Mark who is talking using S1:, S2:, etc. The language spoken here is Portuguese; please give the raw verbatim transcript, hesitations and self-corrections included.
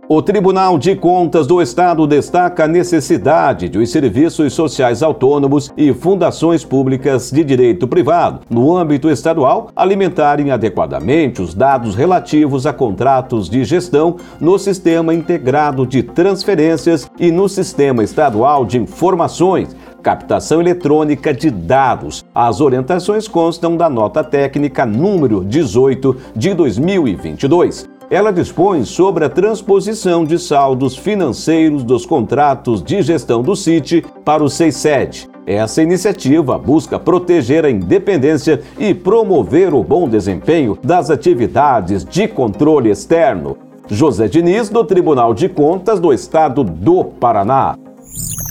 S1: O Tribunal de Contas do Estado destaca a necessidade de os serviços sociais autônomos e fundações públicas de direito privado, no âmbito estadual, alimentarem adequadamente os dados relativos a contratos de gestão no Sistema Integrado de Transferências e no Sistema Estadual de Informações, Captação Eletrônica de Dados. As orientações constam da nota técnica número dezoito de dois mil e vinte e dois. Ela dispõe sobre a transposição de saldos financeiros dos contratos de gestão do C I T para o seis sete. Essa iniciativa busca proteger a independência e promover o bom desempenho das atividades de controle externo. José Diniz, do Tribunal de Contas do Estado do Paraná.